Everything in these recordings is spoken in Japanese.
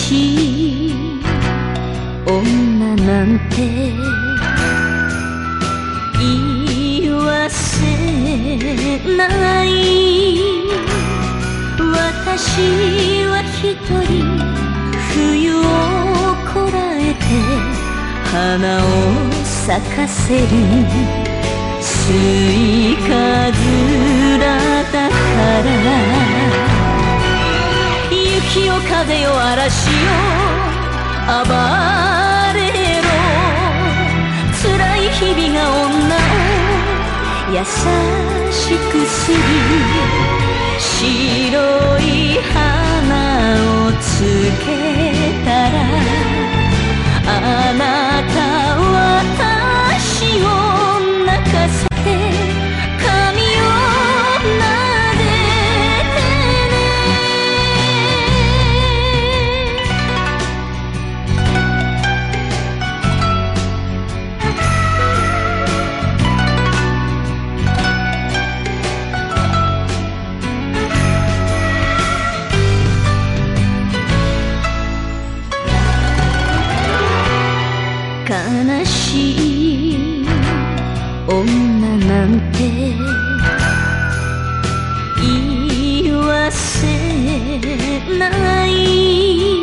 しい女なんて言わせない私は一人冬をこらえて花を咲かせるスイカ面だから雪よ風よ嵐よ暴れろ辛い日々が女を優しくする白い花をつけたらあなた私を泣かせて髪を撫でて悲しい女なんて言わせない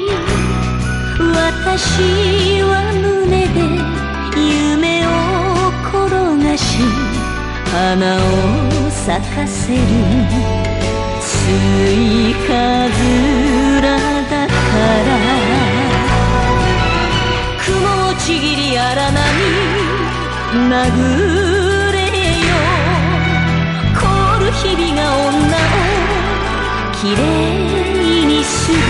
私は胸で夢を転がし花を咲かせるスイカ面だから雲をちぎり荒波殴れよ凍る日々が女をきれいにする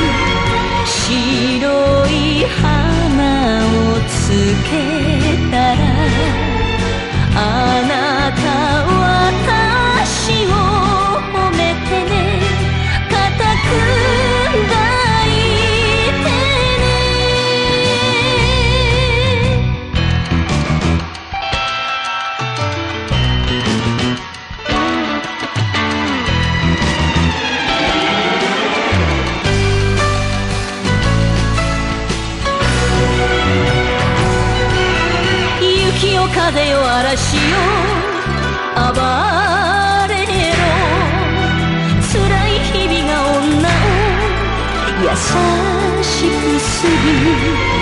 白い花をつけたらあなた私を褒めてね固く抱いて雪よ風よ嵐よ暴れろ辛い日々が女を優しくする